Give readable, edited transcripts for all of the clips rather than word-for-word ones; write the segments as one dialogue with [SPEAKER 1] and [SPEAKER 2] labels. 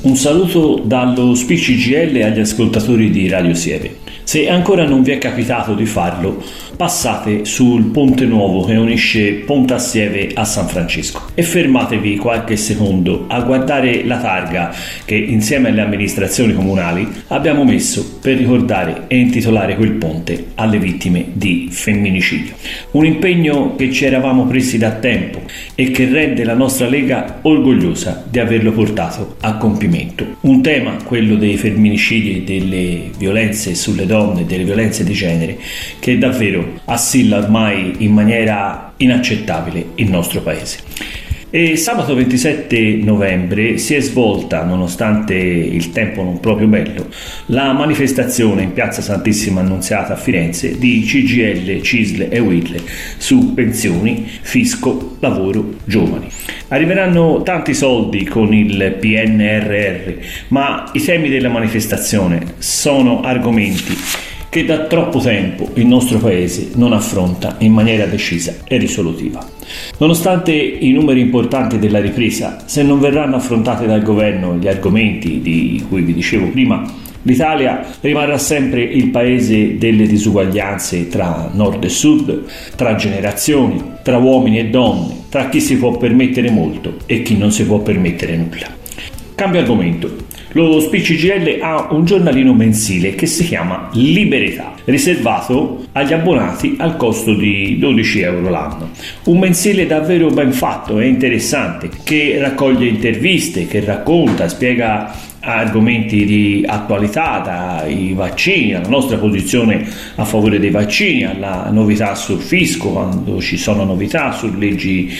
[SPEAKER 1] Un saluto dallo Speech CGIL agli ascoltatori di Radio Sieve. Se ancora non vi è capitato di farlo, passate sul ponte nuovo che unisce Ponta Sieve a San Francisco e fermatevi qualche secondo a guardare la targa che insieme alle amministrazioni comunali abbiamo messo per ricordare e intitolare quel ponte alle vittime di femminicidio. Un impegno che ci eravamo presi da tempo e che rende la nostra Lega orgogliosa di averlo portato a compimento. Un tema, quello dei femminicidi e delle violenze sulle donne e delle violenze di genere, che davvero assilla ormai in maniera inaccettabile il nostro paese. E sabato 27 novembre si è svolta, nonostante il tempo non proprio bello, la manifestazione in piazza Santissima Annunziata a Firenze di CGIL, CISL e UIL su pensioni, fisco, lavoro, giovani. Arriveranno tanti soldi con il PNRR, ma i temi della manifestazione sono argomenti che da troppo tempo il nostro Paese non affronta in maniera decisa e risolutiva. Nonostante i numeri importanti della ripresa, se non verranno affrontati dal governo gli argomenti di cui vi dicevo prima, l'Italia rimarrà sempre il paese delle disuguaglianze tra nord e sud, tra generazioni, tra uomini e donne, tra chi si può permettere molto e chi non si può permettere nulla. Cambio argomento. Lo Speech CGIL ha un giornalino mensile che si chiama Liberetà, riservato agli abbonati al costo di 12 euro l'anno. Un mensile davvero ben fatto e interessante, che raccoglie interviste, che racconta, spiega argomenti di attualità, dai vaccini, alla nostra posizione a favore dei vaccini, alla novità sul fisco, quando ci sono novità, su leggi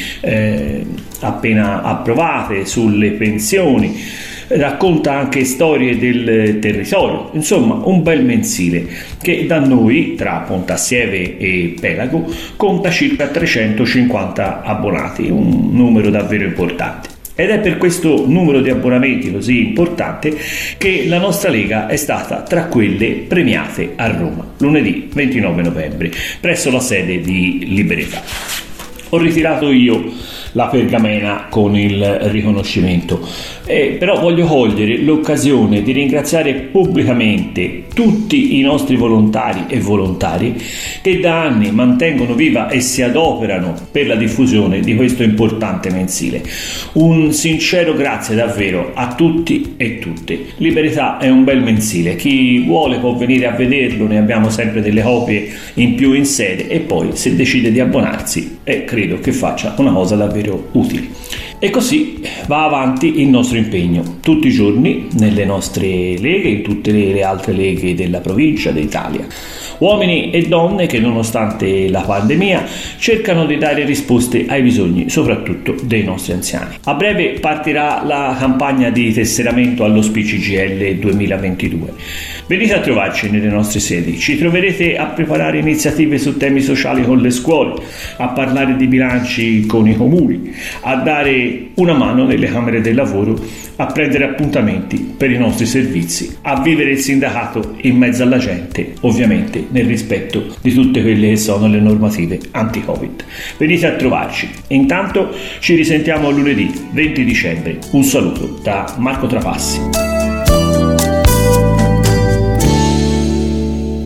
[SPEAKER 1] appena approvate, sulle pensioni. Racconta anche storie del territorio, insomma un bel mensile che da noi, tra Ponta Sieve e Pelago, conta circa 350 abbonati, un numero davvero importante. Ed è per questo numero di abbonamenti così importante che la nostra Lega è stata tra quelle premiate a Roma, lunedì 29 novembre, presso la sede di Liberetà. Ho ritirato io la pergamena con il riconoscimento, però voglio cogliere l'occasione di ringraziare pubblicamente tutti i nostri volontari e volontarie che da anni mantengono viva e si adoperano per la diffusione di questo importante mensile. Un sincero grazie davvero a tutti e tutte. Liberetà è un bel mensile, chi vuole può venire a vederlo, ne abbiamo sempre delle copie in più in sede, e poi se decide di abbonarsi credo che faccia una cosa davvero utile. E così va avanti il nostro impegno tutti i giorni nelle nostre leghe, in tutte le altre leghe della provincia, d'Italia. Uomini e donne che nonostante la pandemia cercano di dare risposte ai bisogni soprattutto dei nostri anziani. A breve partirà la campagna di tesseramento allo Speech CGIL 2022. Venite a trovarci nelle nostre sedi, ci troverete a preparare iniziative su temi sociali con le scuole, a parlare di bilanci con i comuni, a dare una mano nelle camere del lavoro, a prendere appuntamenti per i nostri servizi, a vivere il sindacato in mezzo alla gente, ovviamente nel rispetto di tutte quelle che sono le normative anti-Covid. Venite a trovarci. Intanto ci risentiamo lunedì 20 dicembre. Un saluto da Marco Trapassi.